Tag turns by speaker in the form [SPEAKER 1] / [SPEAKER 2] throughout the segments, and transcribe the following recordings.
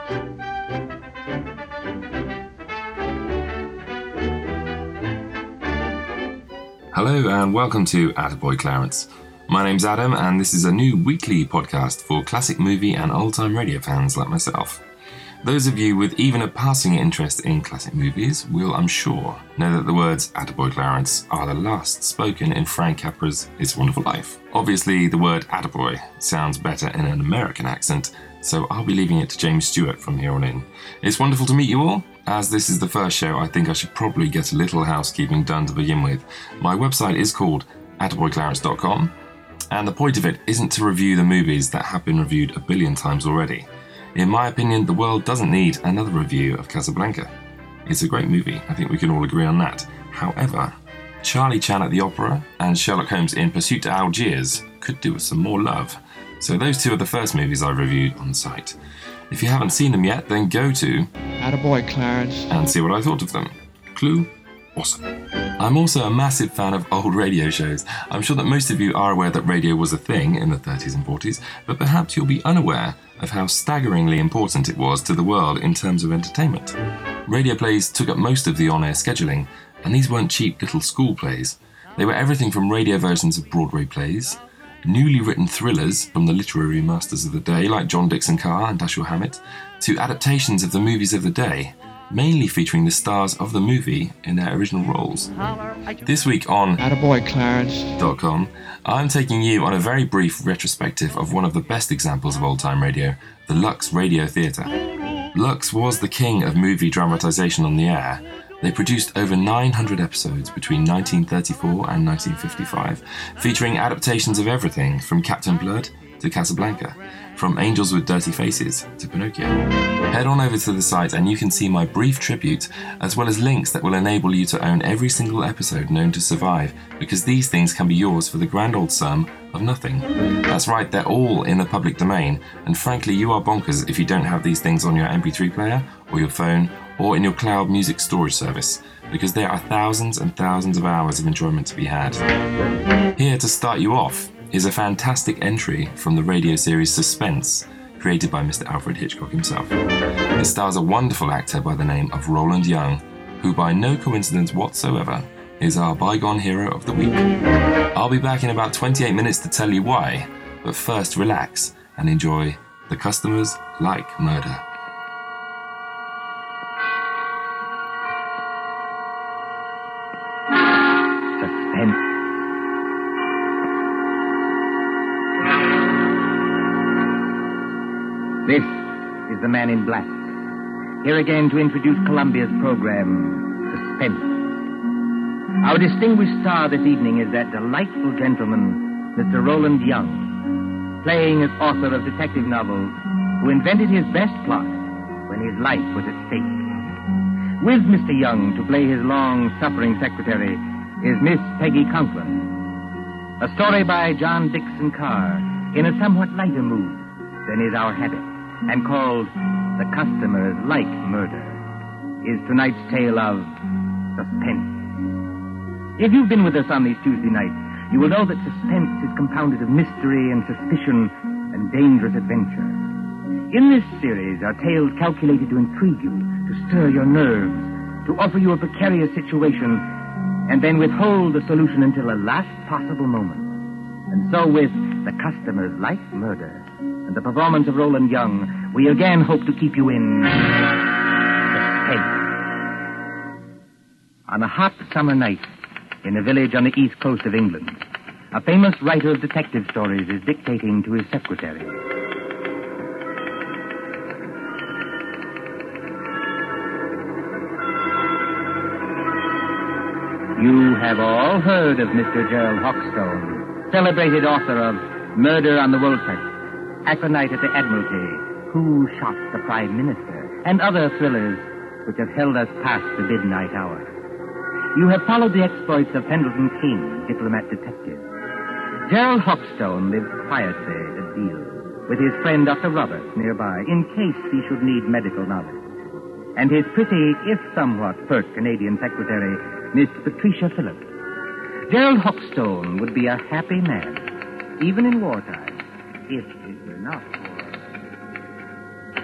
[SPEAKER 1] Hello and welcome to Attaboy Clarence. My name's Adam and this is a new weekly podcast for classic movie and old-time radio fans like myself. Those of you with even a passing interest in classic movies will, I'm sure, know that the words Attaboy Clarence are the last spoken in Frank Capra's It's a Wonderful Life. Obviously, the word Attaboy sounds better in an American accent, so I'll be leaving it to James Stewart from here on in. It's wonderful to meet you all. As this is the first show, I think I should probably get a little housekeeping done to begin with. My website is called attaboyclarence.com, and the point of it isn't to review the movies that have been reviewed a billion times already. In my opinion, the world doesn't need another review of Casablanca. It's a great movie, I think we can all agree on that. However, Charlie Chan at the Opera and Sherlock Holmes in Pursuit to Algiers could do with some more love. So those two are the first movies I've reviewed on the site. If you haven't seen them yet, then go to
[SPEAKER 2] Attaboy Clarence
[SPEAKER 1] and see what I thought of them. Clue? Awesome. I'm also a massive fan of old radio shows. I'm sure that most of you are aware that radio was a thing in the 30s and 40s, but perhaps you'll be unaware of how staggeringly important it was to the world in terms of entertainment. Radio plays took up most of the on-air scheduling, and these weren't cheap little school plays. They were everything from radio versions of Broadway plays, newly written thrillers from the literary masters of the day like John Dickson Carr and Dashiell Hammett, to adaptations of the movies of the day, mainly featuring the stars of the movie in their original roles. This week on
[SPEAKER 2] attaboyclarence.com,
[SPEAKER 1] I'm taking you on a very brief retrospective of one of the best examples of old-time radio, the Lux Radio Theatre. Lux was the king of movie dramatisation on the air. They produced over 900 episodes between 1934 and 1955, featuring adaptations of everything from Captain Blood to Casablanca, from Angels with Dirty Faces to Pinocchio. Head on over to the site and you can see my brief tribute, as well as links that will enable you to own every single episode known to survive, because these things can be yours for the grand old sum of nothing. That's right, they're all in the public domain, and frankly you are bonkers if you don't have these things on your MP3 player, or your phone, or in your cloud music storage service, because there are thousands and thousands of hours of enjoyment to be had. Here to start you off is a fantastic entry from the radio series Suspense, created by Mr. Alfred Hitchcock himself. It stars a wonderful actor by the name of Roland Young, who by no coincidence whatsoever is our bygone hero of the week. I'll be back in about 28 minutes to tell you why, but first relax and enjoy The Customers Like Murder.
[SPEAKER 3] Suspense. This is the Man in Black, here again to introduce Columbia's program, Suspense. Our distinguished star this evening is that delightful gentleman, Mr. Roland Young, playing as author of detective novels, who invented his best plot when his life was at stake. With Mr. Young to play his long-suffering secretary is Miss Peggy Conklin. A story by John Dickson Carr in a somewhat lighter mood than is our habit, and called The Customers Like Murder, is tonight's tale of suspense. If you've been with us on these Tuesday nights, you will know that suspense is compounded of mystery and suspicion and dangerous adventure. In this series are tales calculated to intrigue you, to stir your nerves, to offer you a precarious situation, and then withhold the solution until the last possible moment. And so with The Customers Like Murder and the performance of Roland Young, we again hope to keep you in suspense. On a hot summer night in a village on the east coast of England, a famous writer of detective stories is dictating to his secretary. You have all heard of Mr. Gerald Hoxton, celebrated author of Murder on the Woolsack, Aconite at the Admiralty, Who Shot the Prime Minister, and other thrillers which have held us past the midnight hour. You have followed the exploits of Pendleton King, diplomat detective. Gerald Hoxton lives quietly at Deal with his friend Dr. Roberts nearby, in case he should need medical knowledge. And his pretty, if somewhat pert Canadian secretary, Miss Patricia Phillips. Gerald Hoxton would be a happy man, even in wartime, if it were not for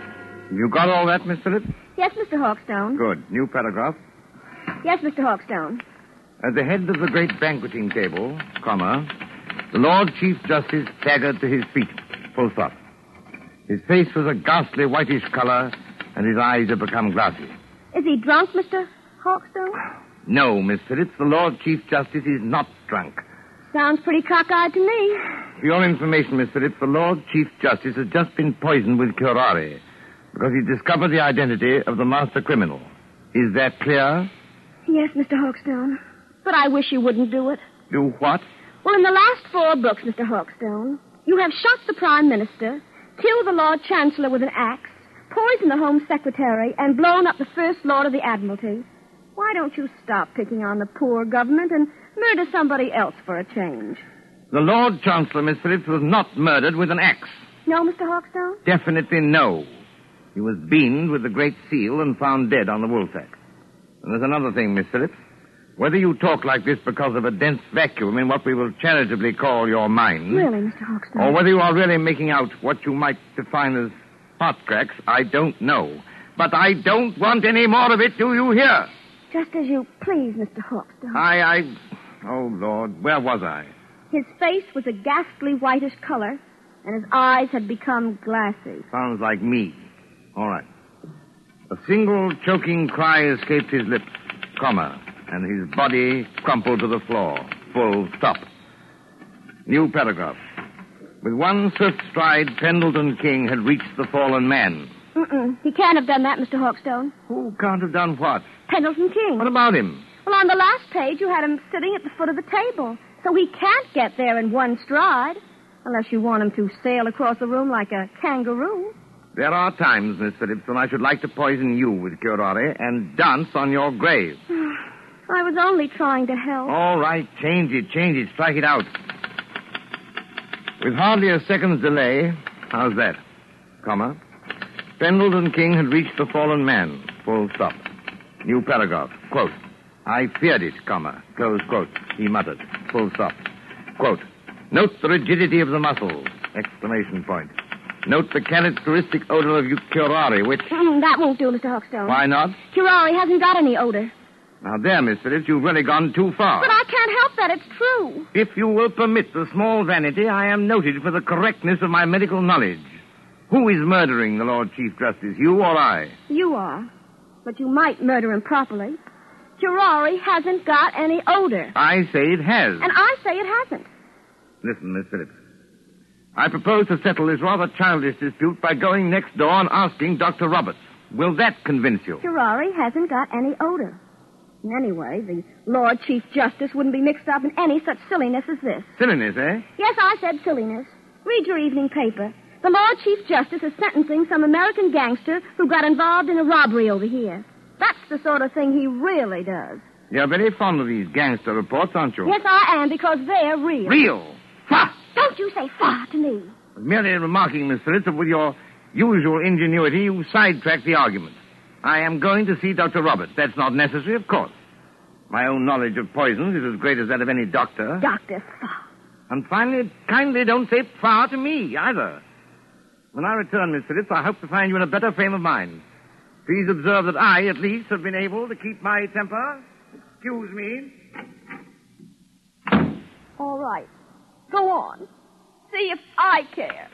[SPEAKER 3] You got all that, Miss Phillips?
[SPEAKER 4] Yes, Mr. Hawkstone.
[SPEAKER 3] Good. New paragraph.
[SPEAKER 4] Yes, Mr. Hawkstone.
[SPEAKER 3] At the head of the great banqueting table, comma, the Lord Chief Justice staggered to his feet. Full stop. His face was a ghastly whitish color, and his eyes had become glassy.
[SPEAKER 4] Is he drunk, Mr. Hawkstone?
[SPEAKER 3] No, Miss Phillips, the Lord Chief Justice is not drunk.
[SPEAKER 4] Sounds pretty cockeyed to me.
[SPEAKER 3] For your information, Miss Phillips, the Lord Chief Justice has just been poisoned with curare because he discovered the identity of the master criminal. Is that clear?
[SPEAKER 4] Yes, Mr. Hawkstone. But I wish you wouldn't do it.
[SPEAKER 3] Do what?
[SPEAKER 4] Well, in the last 4 books, Mr. Hawkstone, you have shot the Prime Minister, killed the Lord Chancellor with an axe, poisoned the Home Secretary, and blown up the First Lord of the Admiralty. Why don't you stop picking on the poor government and murder somebody else for a change?
[SPEAKER 3] The Lord Chancellor, Miss Phillips, was not murdered with an axe.
[SPEAKER 4] No, Mr. Hawkstone?
[SPEAKER 3] Definitely no. He was beamed with the Great Seal and found dead on the Woolsack. And there's another thing, Miss Phillips. Whether you talk like this because of a dense vacuum in what we will charitably call your mind...
[SPEAKER 4] Really, Mr. Hawkstone?
[SPEAKER 3] Or whether you are really making out what you might define as hot cracks, I don't know. But I don't want any more of it, do you hear?
[SPEAKER 4] Just as you please, Mr. Hawkstone.
[SPEAKER 3] Oh, Lord, where was I?
[SPEAKER 4] His face was a ghastly whitish color, and his eyes had become glassy.
[SPEAKER 3] Sounds like me. All right. A single choking cry escaped his lips, comma, and his body crumpled to the floor. Full stop. New paragraph. With one swift stride, Pendleton King had reached the fallen man.
[SPEAKER 4] He can't have done that, Mr. Hawkstone.
[SPEAKER 3] Who can't have done what?
[SPEAKER 4] Pendleton King.
[SPEAKER 3] What about him?
[SPEAKER 4] Well, on the last page, you had him sitting at the foot of the table. So he can't get there in one stride. Unless you want him to sail across the room like a kangaroo.
[SPEAKER 3] There are times, Miss Phillips, when I should like to poison you with curare and dance on your grave.
[SPEAKER 4] I was only trying to help.
[SPEAKER 3] All right, change it, strike it out. With hardly a second's delay, how's that? Comma. Pendleton King had reached the fallen man. Full stop. New paragraph. Quote. I feared it, comma. Close quote. He muttered. Full stop. Quote. Note the rigidity of the muscles. Exclamation point. Note the characteristic odor of curare, which...
[SPEAKER 4] That won't do, Mr. Hawkstone.
[SPEAKER 3] Why not?
[SPEAKER 4] Curare hasn't got any odor.
[SPEAKER 3] Now, there, Miss Phillips, you've really gone too far.
[SPEAKER 4] But I can't help that. It's true.
[SPEAKER 3] If you will permit the small vanity, I am noted for the correctness of my medical knowledge. Who is murdering the Lord Chief Justice, you or I?
[SPEAKER 4] You are. But you might murder him properly. Curare hasn't got any odor.
[SPEAKER 3] I say it has.
[SPEAKER 4] And I say it hasn't.
[SPEAKER 3] Listen, Miss Phillips. I propose to settle this rather childish dispute by going next door and asking Dr. Roberts. Will that convince you?
[SPEAKER 4] Curare hasn't got any odor. And anyway, the Lord Chief Justice wouldn't be mixed up in any such silliness as this.
[SPEAKER 3] Silliness, eh?
[SPEAKER 4] Yes, I said silliness. Read your evening paper. The Lord Chief Justice is sentencing some American gangster who got involved in a robbery over here. That's the sort of thing he really does.
[SPEAKER 3] You're very fond of these gangster reports, aren't you?
[SPEAKER 4] Yes, I am, because they're real.
[SPEAKER 3] Real? Fa!
[SPEAKER 4] Don't you say fa to me.
[SPEAKER 3] Merely remarking, Miss Phillips, that with your usual ingenuity, you sidetracked the argument. I am going to see Dr. Roberts. That's not necessary, of course. My own knowledge of poisons is as great as that of any doctor.
[SPEAKER 4] Dr. Fa.
[SPEAKER 3] And finally, kindly don't say fa to me, either. When I return, Miss Phillips, I hope to find you in a better frame of mind. Please observe that I, at least, have been able to keep my temper. Excuse me.
[SPEAKER 4] All right. Go on. See if I care.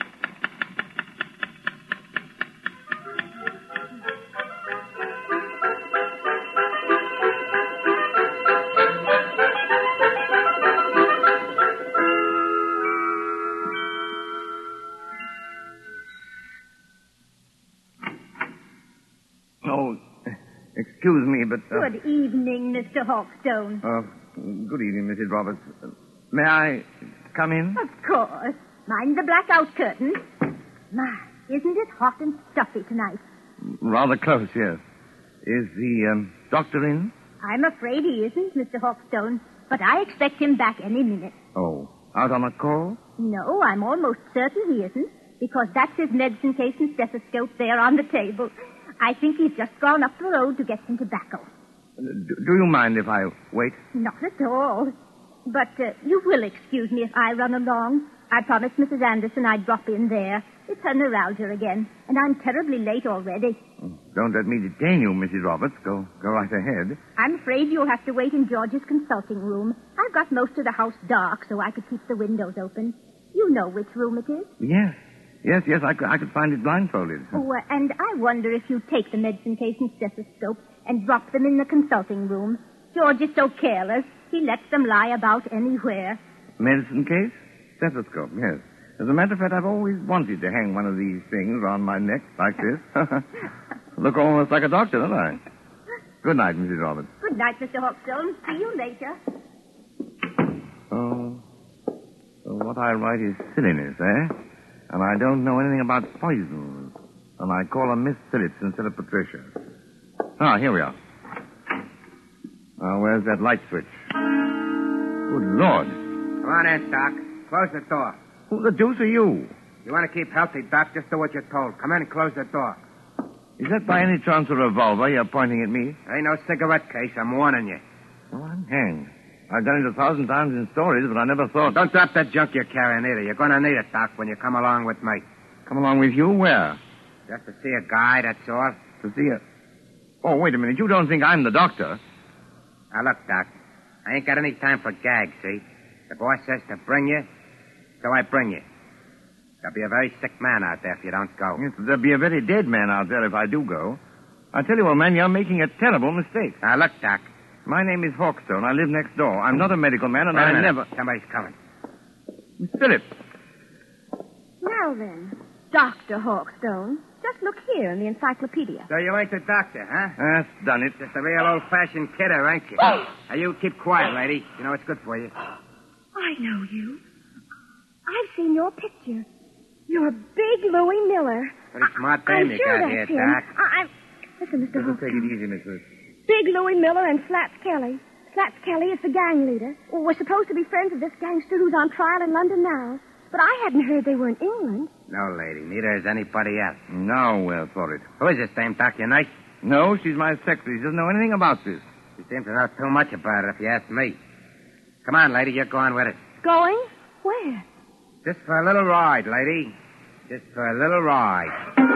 [SPEAKER 3] Oh, excuse me, but...
[SPEAKER 5] Good evening, Mr. Hawkstone.
[SPEAKER 3] Good evening, Mrs. Roberts. May I come in?
[SPEAKER 5] Of course. Mind the blackout curtain. My, isn't it hot and stuffy tonight?
[SPEAKER 3] Rather close, yes. Is the doctor in?
[SPEAKER 5] I'm afraid he isn't, Mr. Hawkstone, but I expect him back any minute.
[SPEAKER 3] Oh, out on a call?
[SPEAKER 5] No, I'm almost certain he isn't, because that's his medicine case and stethoscope there on the table. I think he's just gone up the road to get some tobacco.
[SPEAKER 3] Do you mind if I wait?
[SPEAKER 5] Not at all. But you will excuse me if I run along. I promised Mrs. Anderson I'd drop in there. It's her neuralgia again, and I'm terribly late already.
[SPEAKER 6] Don't let me detain you, Mrs. Roberts. Go right ahead.
[SPEAKER 5] I'm afraid you'll have to wait in George's consulting room. I've got most of the house dark so I could keep the windows open. You know which room it is.
[SPEAKER 6] Yes, I could find it blindfolded.
[SPEAKER 5] Oh, and I wonder if you take the medicine case and stethoscope and drop them in the consulting room. George is so careless. He lets them lie about anywhere.
[SPEAKER 6] Medicine case? Stethoscope, yes. As a matter of fact, I've always wanted to hang one of these things on my neck like this. Look almost like a doctor, don't I? Good night, Mrs. Roberts.
[SPEAKER 5] Good night, Mr. Hawkstone. See you later.
[SPEAKER 6] Oh, so what I write is silliness, eh? And I don't know anything about poisons. And I call her Miss Phillips instead of Patricia. Ah, here we are. Where's that light switch? Good Lord.
[SPEAKER 7] Come on in, Doc. Close the door.
[SPEAKER 6] Who the deuce are you?
[SPEAKER 7] You want to keep healthy, Doc? Just do what you're told. Come in and close the door.
[SPEAKER 6] Is that by any chance a revolver you're pointing at me?
[SPEAKER 7] Ain't no cigarette case. I'm warning you.
[SPEAKER 6] Oh, I'm hanged. I've done it 1,000 times in stories, but I never thought...
[SPEAKER 7] Don't drop that junk you're carrying either. You're going to need it, Doc, when you come along with me.
[SPEAKER 6] Come along with you? Where?
[SPEAKER 7] Just to see a guy, that's all.
[SPEAKER 6] To see a... Oh, wait a minute. You don't think I'm the doctor?
[SPEAKER 7] Now, look, Doc. I ain't got any time for gags, see? The boss says to bring you, so I bring you. There'll be a very sick man out there if you don't go.
[SPEAKER 6] Yes, there'll be a very dead man out there if I do go. I tell you, old man, you're making a terrible mistake.
[SPEAKER 7] Now, look, Doc.
[SPEAKER 6] My name is Hawkstone. I live next door. I'm not a medical man, and I never...
[SPEAKER 7] Somebody's coming.
[SPEAKER 6] Miss Phillips.
[SPEAKER 4] Now then, Dr. Hawkstone, just look here in the encyclopedia.
[SPEAKER 7] So you ain't the doctor, huh?
[SPEAKER 6] That's done it.
[SPEAKER 7] Just a real old-fashioned kidder, ain't you? Now, you keep quiet, lady. You know it's good for you.
[SPEAKER 4] I know you. I've seen your picture. You're Big Louis Miller.
[SPEAKER 7] Pretty smart dame you
[SPEAKER 4] sure
[SPEAKER 7] got
[SPEAKER 4] that's
[SPEAKER 7] here,
[SPEAKER 4] him.
[SPEAKER 7] Doc.
[SPEAKER 4] Listen, Mr.
[SPEAKER 6] Just take
[SPEAKER 4] Hawkstone.
[SPEAKER 6] it easy, Miss Phillips.
[SPEAKER 4] Big Louis Miller and Slaps Kelly. Slaps Kelly is the gang leader. Well, we're supposed to be friends of this gangster who's on trial in London now. But I hadn't heard they were in England.
[SPEAKER 7] No, lady. Neither is anybody else.
[SPEAKER 6] Now we're for it.
[SPEAKER 7] Who is this dame, Doc? Your niece?
[SPEAKER 6] No, she's my secretary. She doesn't know anything about this.
[SPEAKER 7] She seems to know too much about it, if you ask me. Come on, lady. You're going with us.
[SPEAKER 4] Going? Where?
[SPEAKER 7] Just for a little ride, lady. Just for a little ride.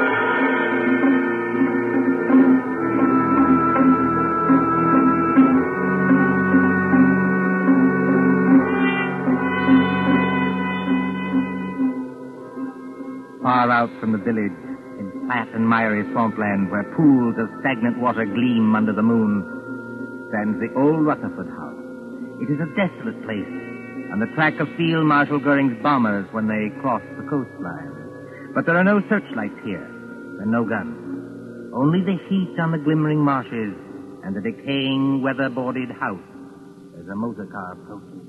[SPEAKER 3] Far out from the village, in flat and miry swampland where pools of stagnant water gleam under the moon, stands the old Rutherford house. It is a desolate place, on the track of Field Marshal Goering's bombers when they cross the coastline. But there are no searchlights here, and no guns. Only the heat on the glimmering marshes and the decaying, weather-boarded house as a motor car approaches.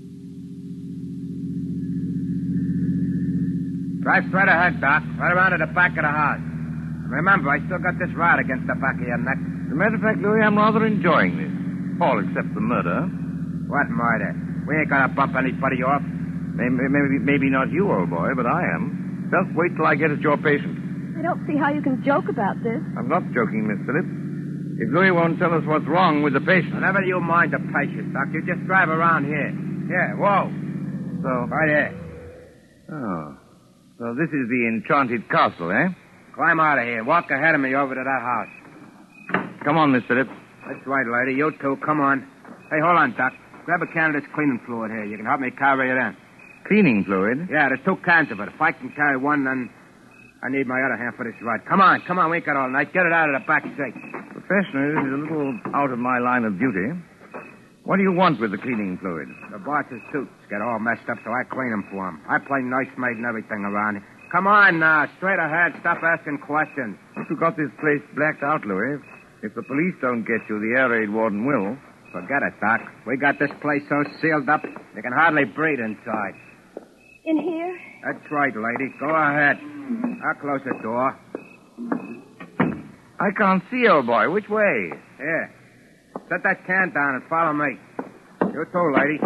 [SPEAKER 7] Drive straight ahead, Doc. Right around to the back of the house. Remember, I still got this rod against the back of your neck.
[SPEAKER 6] As a matter of fact, Louis, I'm rather enjoying this. All except the murder.
[SPEAKER 7] What murder? We ain't gonna bump anybody off.
[SPEAKER 6] Maybe not you, old boy, but I am. Just wait till I get at your patient.
[SPEAKER 4] I don't see how you can joke about this.
[SPEAKER 6] I'm not joking, Miss Phillips. If Louis won't tell us what's wrong with the patient...
[SPEAKER 7] Whenever you mind the patient, Doc, you just drive around here. Here, whoa.
[SPEAKER 6] So...
[SPEAKER 7] Right here.
[SPEAKER 6] Oh. So this is the enchanted castle, eh?
[SPEAKER 7] Climb out of here and walk ahead of me over to that house.
[SPEAKER 6] Come on, Miss Phillips.
[SPEAKER 7] That's right, lady. You too. Come on. Hey, hold on, Doc. Grab a can of this cleaning fluid here. You can help me carry it in.
[SPEAKER 6] Cleaning fluid?
[SPEAKER 7] Yeah, there's 2 cans of it. If I can carry one, then I need my other hand for this ride. Come on. We ain't got all night. Get it out of the back seat.
[SPEAKER 6] Professionally, this is a little out of my line of duty. What do you want with the cleaning fluid?
[SPEAKER 7] The boss's suits get all messed up, so I clean them for him. I play nursemaid and everything around here. Come on now. Straight ahead. Stop asking questions.
[SPEAKER 6] You got this place blacked out, Louis. If the police don't get you, the air raid warden will.
[SPEAKER 7] Forget it, Doc. We got this place so sealed up, you can hardly breathe inside.
[SPEAKER 4] In here?
[SPEAKER 7] That's right, lady. Go ahead. I'll close the door.
[SPEAKER 6] I can't see, old boy. Which way?
[SPEAKER 7] Here. Set that can down and follow me. You too, lady.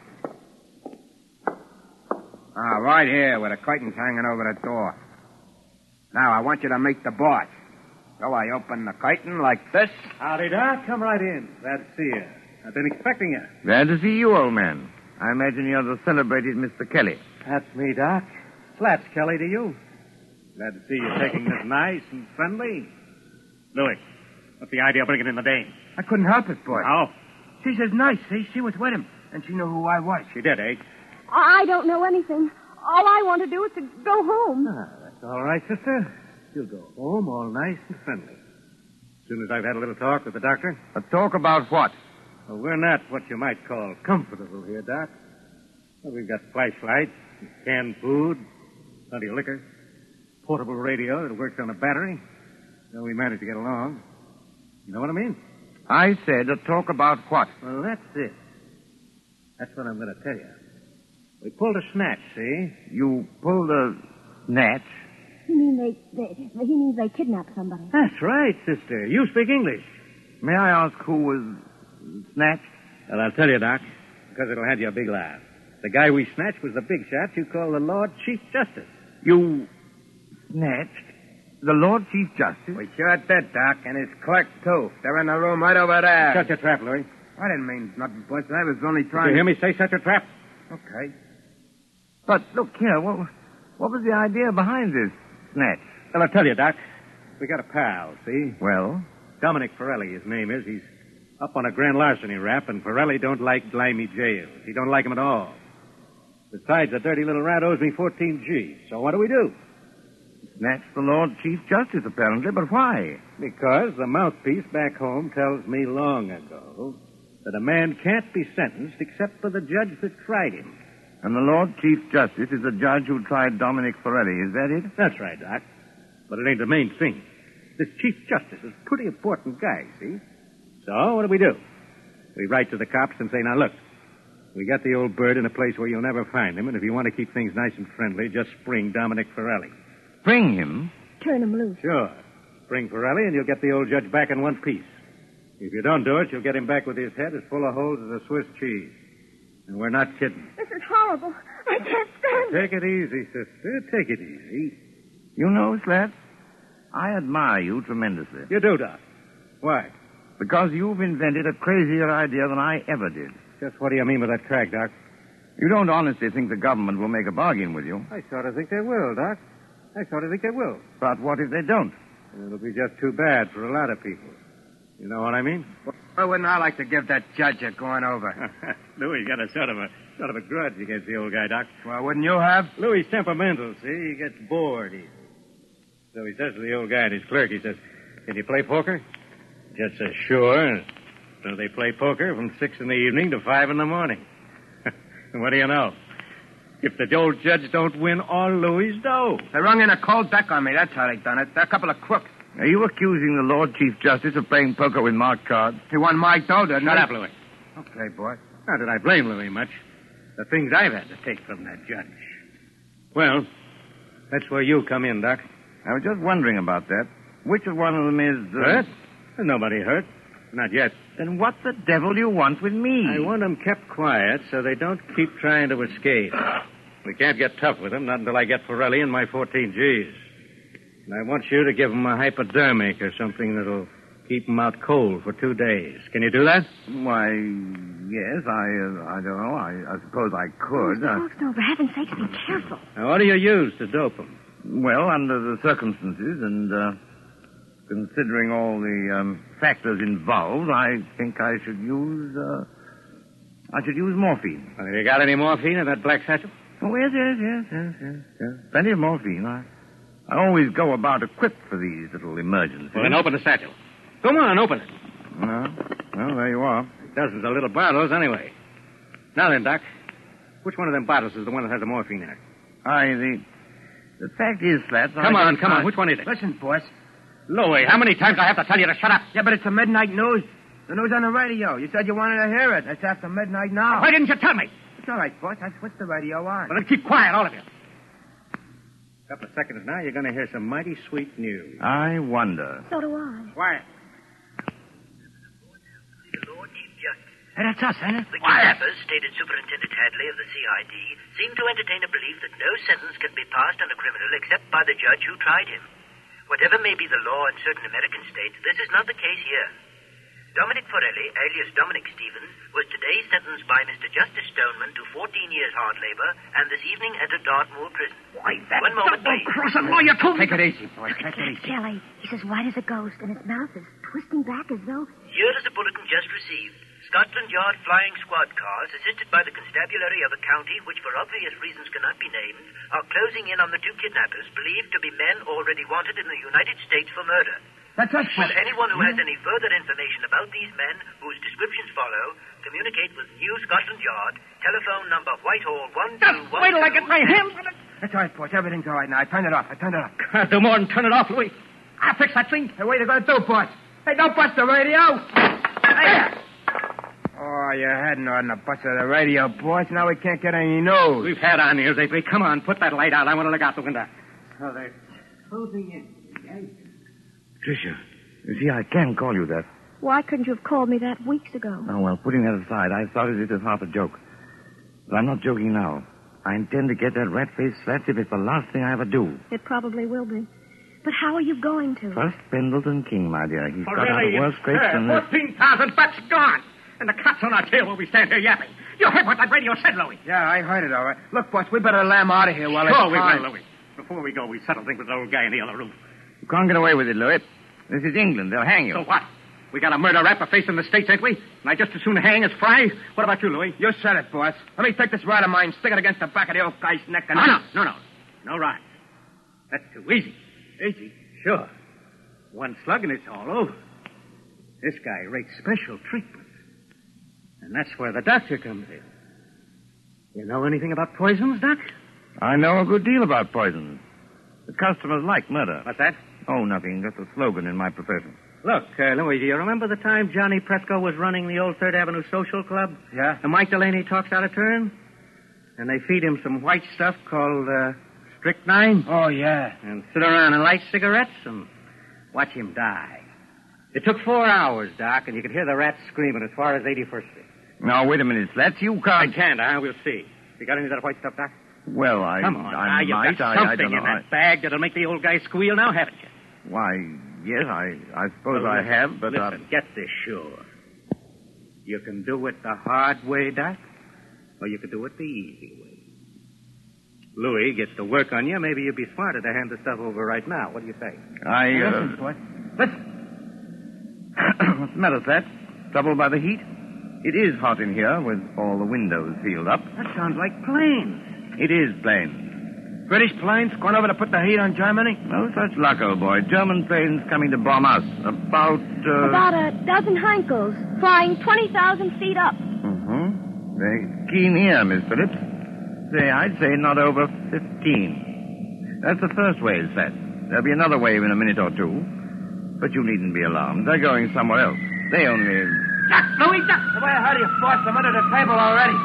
[SPEAKER 7] Right here, with the curtains hanging over the door. Now, I want you to meet the boss. So I open the curtain like this.
[SPEAKER 8] Howdy, Doc. Come right in. Glad to see you. I've been expecting you.
[SPEAKER 6] Glad to see you, old man. I imagine you're the celebrated Mr. Kelly.
[SPEAKER 8] That's me, Doc. Slaps Kelly to you. Glad to see you taking this nice and friendly. Louis, what's the idea of bringing in the dame?
[SPEAKER 3] I couldn't help it, boy.
[SPEAKER 8] How?
[SPEAKER 3] She says nice, see? She was with him, and she knew who I was.
[SPEAKER 8] She did, eh?
[SPEAKER 4] I don't know anything. All I want to do is to go home.
[SPEAKER 8] That's all right, sister. You'll go home all nice and friendly. As soon as I've had a little talk with the doctor.
[SPEAKER 6] A talk about what?
[SPEAKER 8] Well, we're not what you might call comfortable here, Doc. Well, we've got flashlights, canned food, plenty of liquor, portable radio that works on a battery. So we managed to get along. You know what I mean?
[SPEAKER 6] I said a talk about what?
[SPEAKER 8] Well, that's it. That's what I'm going to tell you. We pulled a snatch, see?
[SPEAKER 6] You pulled a snatch?
[SPEAKER 4] You mean he means they kidnapped somebody.
[SPEAKER 8] That's right, sister. You speak English.
[SPEAKER 6] May I ask who was snatched?
[SPEAKER 8] Well, I'll tell you, Doc, because it'll have you a big laugh. The guy we snatched was the big shot you call the Lord Chief Justice.
[SPEAKER 6] You snatched the Lord Chief Justice?
[SPEAKER 7] We sure did, Doc, and his clerk, too. They're in the room right over there.
[SPEAKER 8] Shut your trap, Louis.
[SPEAKER 7] I didn't mean nothing, boss. I was only
[SPEAKER 8] Did
[SPEAKER 7] trying...
[SPEAKER 8] you hear me say shut your trap?
[SPEAKER 7] Okay.
[SPEAKER 6] But look here, what was the idea behind this snatch?
[SPEAKER 8] Well, I'll tell you, Doc. We got a pal, see?
[SPEAKER 6] Well?
[SPEAKER 8] Dominic Forelli, his name is. He's up on a grand larceny rap, and Forelli don't like grimy jails. He don't like 'em at all. Besides, the dirty little rat owes me 14 G's. So what do?
[SPEAKER 6] Snatch the Lord Chief Justice, apparently, but why?
[SPEAKER 8] Because the mouthpiece back home tells me long ago that a man can't be sentenced except for the judge that tried him.
[SPEAKER 6] And the Lord Chief Justice is the judge who tried Dominic Forelli, is that it?
[SPEAKER 8] That's right, Doc. But it ain't the main thing. This Chief Justice is a pretty important guy, see? So, what do? We write to the cops and say, now look, we got the old bird in a place where you'll never find him, and if you want to keep things nice and friendly, just spring Dominic Forelli.
[SPEAKER 6] Spring him?
[SPEAKER 4] Turn him loose.
[SPEAKER 8] Sure. Spring Forelli, and you'll get the old judge back in one piece. If you don't do it, you'll get him back with his head as full of holes as a Swiss cheese. And we're not kidding.
[SPEAKER 4] This is horrible. I can't stand it.
[SPEAKER 8] Take it easy, sister. Take it easy.
[SPEAKER 6] You know, Slats, I admire you tremendously.
[SPEAKER 8] You do, Doc. Why?
[SPEAKER 6] Because you've invented a crazier idea than I ever did.
[SPEAKER 8] Just what do you mean by that crack, Doc?
[SPEAKER 6] You don't honestly think the government will make a bargain with you.
[SPEAKER 8] I sort of think they will, Doc. I sort of think they will.
[SPEAKER 6] But what if they don't?
[SPEAKER 8] It'll be just too bad for a lot of people. You know what I mean?
[SPEAKER 7] Well, wouldn't I like to give that judge a going over?
[SPEAKER 8] Louis got a sort of a grudge against the old guy, Doc.
[SPEAKER 7] Well, wouldn't you have?
[SPEAKER 8] Louis' temperamental, see? He gets bored easy. So he says to the old guy and his clerk, he says, can you play poker? Just says, sure. So they play poker from 6 in the evening to 5 in the morning. And what do you know? If the old judge don't win all Louis' dough.
[SPEAKER 7] They rung in a cold deck on me. That's how they done it. They're a couple of crooks.
[SPEAKER 6] Are you accusing the Lord Chief Justice of playing poker with marked cards?
[SPEAKER 7] He won my dough, didn't he?
[SPEAKER 8] Shut up, Louis.
[SPEAKER 7] Okay, boy.
[SPEAKER 8] Not that I blame Louis much. The things I've had to take from that judge. Well, that's where you come in, Doc.
[SPEAKER 6] I was just wondering about that. Which of one of them is...
[SPEAKER 8] Hurt? There's nobody hurt. Not yet.
[SPEAKER 6] Then what the devil do you want with me?
[SPEAKER 8] I want them kept quiet so they don't keep trying to escape. We can't get tough with them, not until I get Forelli and my 14 G's. And I want you to give them a hypodermic or something that'll keep them out cold for 2 days. Can you do that?
[SPEAKER 6] Why, yes, I don't know. I suppose I could.
[SPEAKER 4] Mr. Hawkstone, for heaven's sake, be careful.
[SPEAKER 8] Now, what do you use to dope them?
[SPEAKER 6] Well, under the circumstances and considering all the factors involved, I think I should use morphine.
[SPEAKER 8] Have you got any morphine in that black satchel?
[SPEAKER 6] Oh, yes. Plenty of morphine. I always go about equipped for these little emergencies.
[SPEAKER 8] Well, then open the satchel. Come on, open it.
[SPEAKER 6] Well, there you are.
[SPEAKER 8] Dozens of little bottles, anyway. Now then, Doc, which one of them bottles is the one that has the morphine in it?
[SPEAKER 6] The fact is, Slats...
[SPEAKER 8] Come on. Which one is it?
[SPEAKER 7] Listen, boss.
[SPEAKER 8] Louis, how many times do I have to tell you to shut up?
[SPEAKER 7] Yeah, but it's the midnight news. The news on the radio. You said you wanted to hear it. It's after midnight now.
[SPEAKER 8] Why didn't you tell me?
[SPEAKER 7] It's all right, boss. I switched the radio on.
[SPEAKER 8] Well, then keep quiet, all of you. A couple of seconds now, you're going to hear some mighty sweet news.
[SPEAKER 6] I wonder.
[SPEAKER 4] So do I.
[SPEAKER 8] Quiet.
[SPEAKER 9] Lord Chief Justice.
[SPEAKER 7] Hey, that's us, ain't it?
[SPEAKER 9] The kidnappers, stated Superintendent Hadley of the CID, seem to entertain a belief that no sentence can be passed on a criminal except by the judge who tried him. Whatever may be the law in certain American states, this is not the case here. Dominic Forelli, alias Dominic Stevens, was today sentenced by Mr. Justice Stoneman to 14 years hard labor and this evening entered Dartmoor prison.
[SPEAKER 7] Why, that
[SPEAKER 9] One moment, please.
[SPEAKER 7] double-crossing lawyer told me... Take it easy, boy. Take it easy.
[SPEAKER 5] Kelly, he's as white as a ghost, and his mouth is twisting back as though...
[SPEAKER 9] Here is a bulletin just received. Scotland Yard flying squad cars, assisted by the constabulary of a county which for obvious reasons cannot be named, are closing in on the two kidnappers, believed to be men already wanted in the United States for murder.
[SPEAKER 7] That's us.
[SPEAKER 9] Should anyone who has any further information about these men, whose descriptions follow, communicate with New Scotland Yard, telephone number Whitehall 121...
[SPEAKER 7] Just wait till I get my hands on it. That's all right, boys. Everything's all right now. I turned it off. Can't do more than turn it off, Louis. I'll fix that thing. Hey, what are you going to do, boys? Hey, don't bust the radio. There. Oh, you hadn't ought to bust the radio, boys. Now we can't get any news. We've had our news, Avery. Come on, put that light out. I want to look out the window. Oh, they're closing in.
[SPEAKER 6] Tricia, you see, I can call you that.
[SPEAKER 4] Why couldn't you have called me that weeks ago?
[SPEAKER 6] Oh, well, putting that aside, I started it as half a joke. But I'm not joking now. I intend to get that rat-faced slat if it's the last thing I ever do.
[SPEAKER 4] It probably will be. But how are you going to?
[SPEAKER 6] First, Pendleton King, my dear. He's got out of worse scrapes than this.
[SPEAKER 7] 14,000 bucks gone. And the cops on our tail while we stand here yapping. You heard what that radio said, Louis. Yeah, I heard it, all right. Look, boss, we better lamb out of here while it's
[SPEAKER 8] we will, Louis. Before we go, we settle things with the old guy in the other room.
[SPEAKER 6] You can't get away with it, Louis. This is England. They'll hang you.
[SPEAKER 7] So what? We got a murder rap a face in the States, ain't we? And I just as soon hang as fry. What about you, Louis? You said it, boss. Let me take this rod of mine, stick it against the back of the old guy's neck, and... No. No rod. That's too easy. Easy? Sure. One slug and it's all over. This guy rates special treatment. And that's where the doctor comes in. You know anything about poisons, Doc?
[SPEAKER 6] I know a good deal about poisons. The customers like murder.
[SPEAKER 7] What's that?
[SPEAKER 6] Oh, nothing. Just a slogan in my profession.
[SPEAKER 7] Look, Louis, do you remember the time Johnny Presco was running the old 3rd Avenue Social Club? Yeah. And Mike Delaney talks out of turn? And they feed him some white stuff called strychnine? Oh, yeah. And sit around and light cigarettes and watch him die. It took 4 hours, Doc, and you could hear the rats screaming as far as 81st Street.
[SPEAKER 6] Now, wait a minute, Slats. You can't...
[SPEAKER 7] I can't, huh? We'll see. You got any of that white stuff, Doc?
[SPEAKER 6] Well,
[SPEAKER 7] Come on,
[SPEAKER 6] I
[SPEAKER 7] you've
[SPEAKER 6] might.
[SPEAKER 7] got something in that bag that'll make the old guy squeal now, haven't you?
[SPEAKER 6] Why, yes, I suppose
[SPEAKER 7] Well,
[SPEAKER 6] I have, but...
[SPEAKER 7] Listen, get this sure. You can do it the hard way, Doc, or you can do it the easy way. Louis gets to work on you. Maybe you'd be smarter to hand the stuff over right now. What do you say?
[SPEAKER 6] Listen,
[SPEAKER 7] boy. Listen.
[SPEAKER 6] What's the matter, Slats? Troubled by the heat? It is hot in here with all the windows sealed up.
[SPEAKER 7] That sounds like planes.
[SPEAKER 6] It is planes.
[SPEAKER 7] British planes going over to put the heat on Germany?
[SPEAKER 6] No such luck, old boy. German planes coming to bomb us. About
[SPEAKER 4] a dozen Heinkels, flying 20,000 feet up.
[SPEAKER 6] Mm-hmm. Very keen ear, Miss Phillips. I'd say not over 15. That's the first wave, Sat. There'll be another wave in a minute or two. But you needn't be alarmed. They're going somewhere else. They only...
[SPEAKER 7] Duck, Louis, duck! The way I heard you force them under the table already.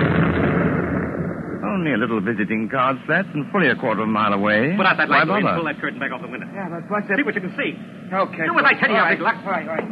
[SPEAKER 6] Only a little visiting card, Slats, and fully a quarter of a mile away.
[SPEAKER 7] Put out that light,
[SPEAKER 6] Why
[SPEAKER 7] Louis, and
[SPEAKER 6] bother?
[SPEAKER 7] pull that curtain back off the window.
[SPEAKER 3] Yeah, but what's it?
[SPEAKER 7] See what you can see.
[SPEAKER 3] Okay.
[SPEAKER 7] Do as I tell you,
[SPEAKER 3] all
[SPEAKER 7] Big Luck.
[SPEAKER 3] All right.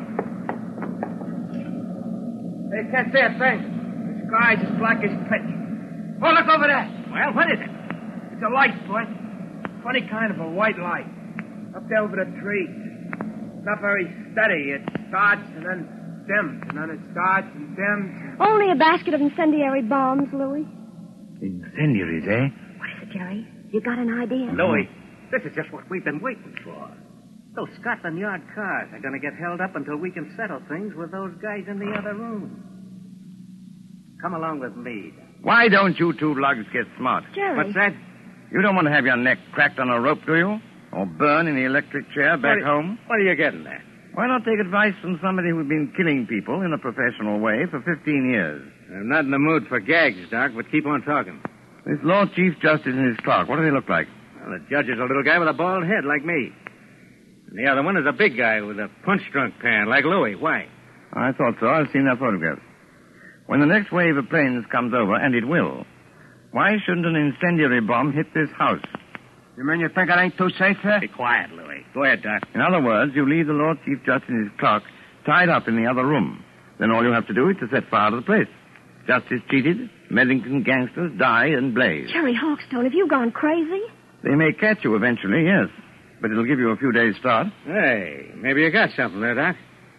[SPEAKER 3] They can't see a thing. The sky's as black as pitch. Oh, look over there.
[SPEAKER 7] Well, what is it?
[SPEAKER 3] It's a light, boy. Funny kind of a white light. Up there over the trees. Not very steady. It starts and then dims, and then it starts and dims.
[SPEAKER 4] Only a basket of incendiary bombs, Louis.
[SPEAKER 6] Incendiaries, eh?
[SPEAKER 4] What is it, Jerry? You got an idea?
[SPEAKER 7] Louis, this is just what we've been waiting for. Those Scotland Yard cars are going to get held up until we can settle things with those guys in the other room. Come along with me.
[SPEAKER 6] Why don't you two lugs get smart?
[SPEAKER 4] Jerry.
[SPEAKER 7] What's that?
[SPEAKER 6] You don't want to have your neck cracked on a rope, do you? Or burn in the electric chair back home?
[SPEAKER 7] What are you getting at?
[SPEAKER 6] Why not take advice from somebody who's been killing people in a professional way for 15 years?
[SPEAKER 7] I'm not in the mood for gags, Doc, but keep on talking.
[SPEAKER 6] This Lord Chief Justice and his clerk, what do they look like?
[SPEAKER 7] Well, the judge is a little guy with a bald head like me. And the other one is a big guy with a punch-drunk pan like Louis. Why?
[SPEAKER 6] I thought so. I've seen their photographs. When the next wave of planes comes over, and it will, why shouldn't an incendiary bomb hit this house?
[SPEAKER 3] You mean you think it ain't too safe here?
[SPEAKER 7] Be quiet, Louis. Go ahead, Doc.
[SPEAKER 6] In other words, you leave the Lord Chief Justice and his clerk tied up in the other room. Then all you have to do is to set fire to the place. Justice cheated, Medlington gangsters die and blaze.
[SPEAKER 4] Jerry Hawkstone, have you gone crazy?
[SPEAKER 6] They may catch you eventually, yes. But it'll give you a few days' start.
[SPEAKER 7] Hey, maybe you got something there, Doc.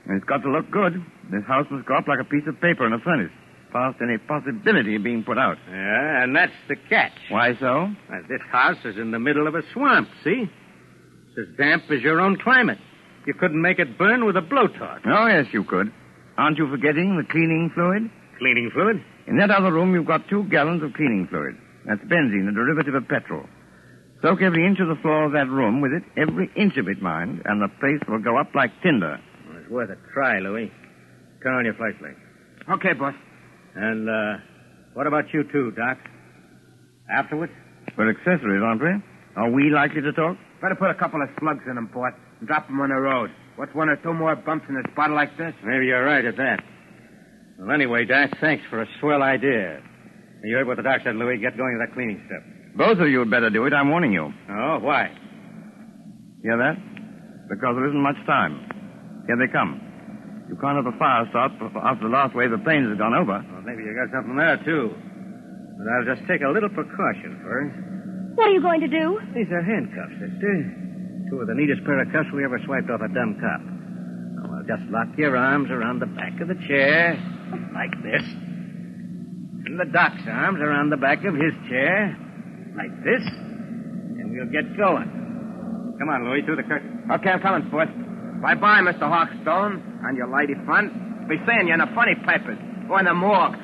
[SPEAKER 6] And it's got to look good. This house must go up like a piece of paper in a furnace, past any possibility of being put out.
[SPEAKER 8] Yeah, and that's the catch.
[SPEAKER 6] Why so?
[SPEAKER 8] This house is in the middle of a swamp, see? It's as damp as your own climate. You couldn't make it burn with a blowtorch.
[SPEAKER 6] Oh, yes, you could. Aren't you forgetting the cleaning fluid?
[SPEAKER 8] Cleaning fluid?
[SPEAKER 6] In that other room, you've got 2 gallons of cleaning fluid. That's benzene, a derivative of petrol. Soak every inch of the floor of that room with it, every inch of it, mind, and the place will go up like tinder.
[SPEAKER 8] Well, it's worth a try, Louis. Turn on your flashlight.
[SPEAKER 7] Okay, boss.
[SPEAKER 8] And, what about you two, Doc? Afterwards?
[SPEAKER 6] We're accessories, aren't we? Are we likely to talk?
[SPEAKER 7] Better put a couple of slugs in them, boss, and drop them on the road. What's 1 or 2 more bumps in this bottle like this?
[SPEAKER 8] Maybe you're right at that. Well, anyway, Doc, thanks for a swell idea. You heard what the doc said, Louis. Get going to that cleaning stuff.
[SPEAKER 6] Both of you had better do it. I'm warning you.
[SPEAKER 8] Oh, why?
[SPEAKER 6] Hear that? Because there isn't much time. Here they come. You can't have a fire start after the last wave of planes has gone over.
[SPEAKER 8] Well, maybe you got something there, too. But I'll just take a little precaution first.
[SPEAKER 4] What are you going to do?
[SPEAKER 8] These are handcuffs, sister. 2 of the neatest pair of cuffs we ever swiped off a dumb cop. Well, just lock your arms around the back of the chair, like this. And the doc's arms around the back of his chair, like this. And we'll get going. Come on, Louis, through the curtain.
[SPEAKER 7] Okay, I'm coming, boss. Bye-bye, Mr. Hawkstone, and your lady friend. Be seeing you in the funny papers. Or in the morgue.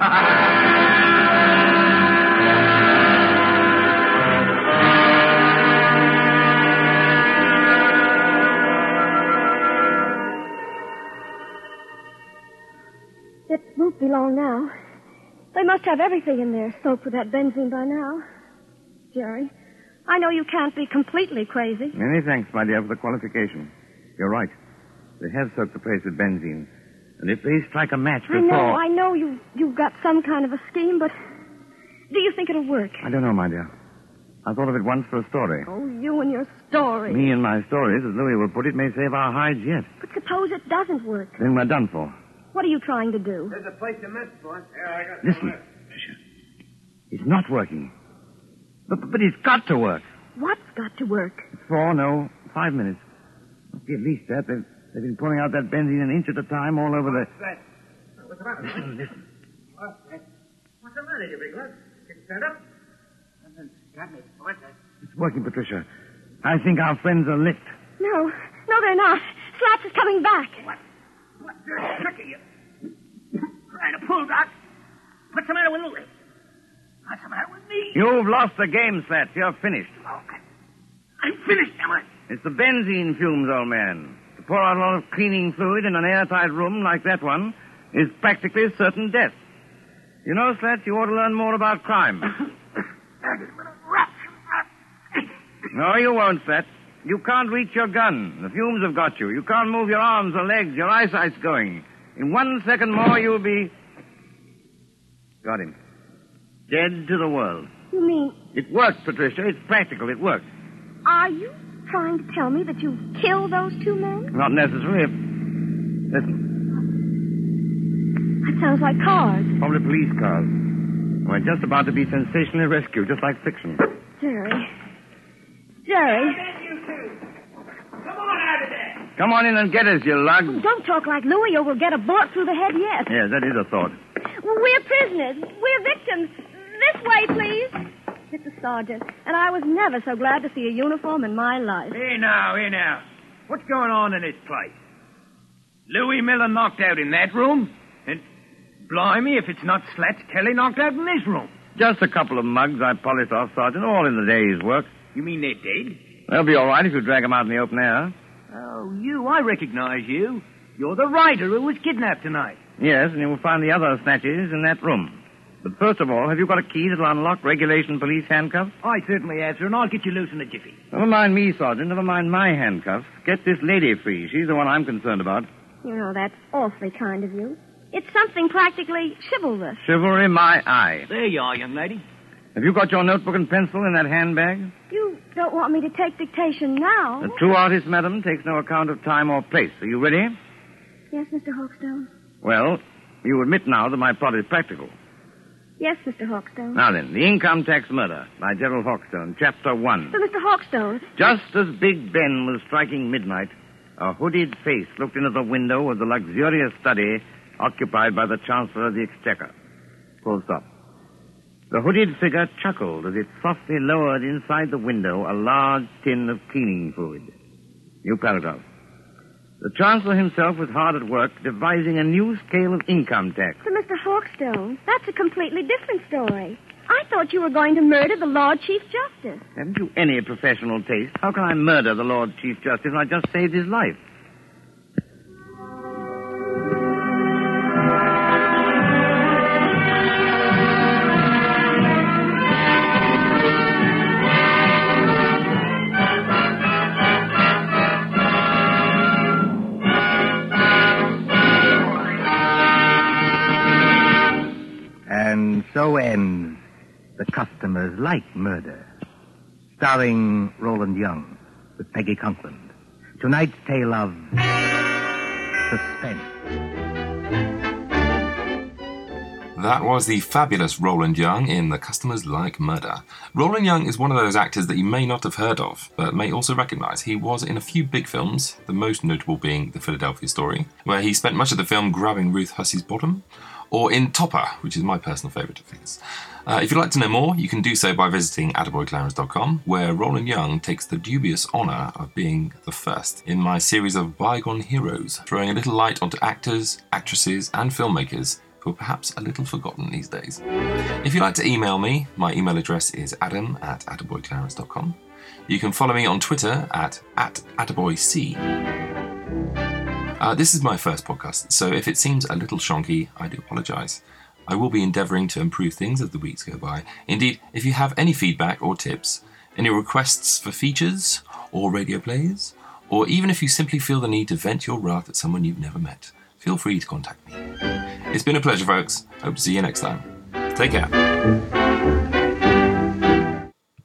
[SPEAKER 4] It won't be long now. They must have everything in there soaked with that benzene by now. Jerry, I know you can't be completely crazy.
[SPEAKER 6] Many thanks, my dear, for the qualification. You're right. They have soaked the place with benzene. And if they strike a match before...
[SPEAKER 4] I know you've got some kind of a scheme, but do you think it'll work?
[SPEAKER 6] I don't know, my dear. I thought of it once for a story.
[SPEAKER 4] Oh, you and your story.
[SPEAKER 6] Me and my stories, as Louis will put it, may save our hides yet.
[SPEAKER 4] But suppose it doesn't work.
[SPEAKER 6] Then we're done for.
[SPEAKER 4] What are you trying to do?
[SPEAKER 7] There's a place to miss, boss.
[SPEAKER 6] Listen, Tricia. It's not working. But it's got to work.
[SPEAKER 4] What's got to work?
[SPEAKER 6] 4, no, 5 minutes. Must be at least that. They've been pouring out that benzene an inch at a time all over the...
[SPEAKER 7] What's the matter?
[SPEAKER 6] Listen.
[SPEAKER 7] What's the matter, you big lad? Can you stand up? Nothing's got me, boss.
[SPEAKER 6] It's working, Patricia. I think our friends are licked.
[SPEAKER 4] No, they're not. Slaps is coming back.
[SPEAKER 7] What trick are you trying to pull, Doc? What's the matter with Louis? What's the matter with me?
[SPEAKER 6] You've lost the game, Slats. You're finished.
[SPEAKER 7] Oh, I'm finished, am I?
[SPEAKER 6] It's the benzene fumes, old man. To pour out a lot of cleaning fluid in an airtight room like that one is practically certain death. You know, Slats, you ought to learn more about crime. No, you won't, Slats. You can't reach your gun. The fumes have got you. You can't move your arms or legs. Your eyesight's going. In 1 second more, you'll be... Got him. Dead to the world.
[SPEAKER 4] You mean...
[SPEAKER 6] It worked, Patricia. It's practical. It worked.
[SPEAKER 4] Are you trying to tell me that you killed those 2 men?
[SPEAKER 6] Not necessary. Listen.
[SPEAKER 4] That sounds like cars.
[SPEAKER 6] Probably police cars. We're just about to be sensationally rescued, just like fiction.
[SPEAKER 4] Jerry.
[SPEAKER 7] Come on out of there.
[SPEAKER 6] Come on in and get us, you lug.
[SPEAKER 4] Oh, don't talk like Louis or we'll get a bullet through the head yet.
[SPEAKER 6] Yes, that is a thought.
[SPEAKER 4] We're prisoners. We're victims. This way, please. It's the sergeant, and I was never so glad to see a uniform in my life.
[SPEAKER 7] Here now. What's going on in this place? Louis Miller knocked out in that room? And blimey, if it's not Slats Kelly knocked out in this room.
[SPEAKER 6] Just a couple of mugs I polished off, Sergeant, all in the day's work.
[SPEAKER 7] You mean they're dead?
[SPEAKER 6] They'll be all right if you drag them out in the open air.
[SPEAKER 7] Oh, I recognize you. You're the writer who was kidnapped tonight.
[SPEAKER 6] Yes, and you'll find the other snatches in that room. But first of all, have you got a key that'll unlock regulation police handcuffs?
[SPEAKER 7] I certainly have, sir, and I'll get you loose in a jiffy.
[SPEAKER 6] Never mind me, Sergeant. Never mind my handcuffs. Get this lady free. She's the one I'm concerned about.
[SPEAKER 4] You know, that's awfully kind of you. It's something practically chivalrous.
[SPEAKER 6] Chivalry, my eye.
[SPEAKER 7] There you are, young lady.
[SPEAKER 6] Have you got your notebook and pencil in that handbag?
[SPEAKER 4] You don't want me to take dictation now?
[SPEAKER 6] The true artist, madam, takes no account of time or place. Are you ready?
[SPEAKER 4] Yes, Mr. Hawkstone.
[SPEAKER 6] Well, you admit now that my plot is practical.
[SPEAKER 4] Yes, Mr. Hawkstone.
[SPEAKER 6] Now then, The Income Tax Murder by Gerald Hawkstone, Chapter 1.
[SPEAKER 4] But, Mr. Hawkstone...
[SPEAKER 6] Just as Big Ben was striking midnight, A hooded face looked into the window of the luxurious study occupied by the Chancellor of the Exchequer. Full stop. The hooded figure chuckled as it softly lowered inside the window a large tin of cleaning fluid. New paragraph. The Chancellor himself was hard at work devising a new scale of income tax.
[SPEAKER 4] So, Mr. Hawkstone, that's a completely different story. I thought you were going to murder the Lord Chief Justice.
[SPEAKER 6] Haven't you any professional taste? How can I murder the Lord Chief Justice when I just saved his life?
[SPEAKER 3] And so ends The Customers Like Murder, starring Roland Young with Peggy Conklin. Tonight's tale of suspense.
[SPEAKER 1] That was the fabulous Roland Young in The Customers Like Murder. Roland Young is one of those actors that you may not have heard of, but may also recognise. He was in a few big films, the most notable being The Philadelphia Story, where he spent much of the film grabbing Ruth Hussey's bottom, or in Topper, which is my personal favourite of his. If you'd like to know more, you can do so by visiting attaboyclarence.com, where Roland Young takes the dubious honour of being the first in my series of Bygone Heroes, throwing a little light onto actors, actresses and filmmakers who are perhaps a little forgotten these days. If you'd like to email me, my email address is adam@attaboyclarence.com. You can follow me on Twitter at attaboyc. This is my first podcast, so if it seems a little shonky, I do apologise. I will be endeavouring to improve things as the weeks go by. Indeed, if you have any feedback or tips, any requests for features or radio plays, or even if you simply feel the need to vent your wrath at someone you've never met, feel free to contact me. It's been a pleasure, folks. Hope to see you next time. Take care.